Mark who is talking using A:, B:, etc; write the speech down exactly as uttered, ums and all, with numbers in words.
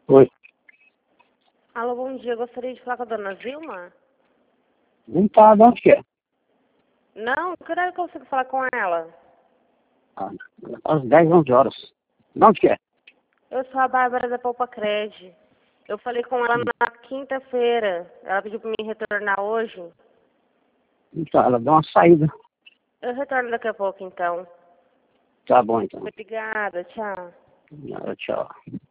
A: Oi.
B: Alô, bom dia. Eu gostaria de falar com a dona Zilma?
A: Não tá, de onde que é?
B: Não, que horário que eu consigo falar com ela?
A: Ah, às dez, onze horas. De onde que é?
B: Eu sou a Bárbara da Poupa Cred. Eu falei com ela na quinta-feira. Ela pediu para me retornar hoje.
A: Então, ela deu uma saída.
B: Eu retorno daqui a pouco, então.
A: Tá bom, então.
B: Obrigada, tchau.
A: Ah, tchau.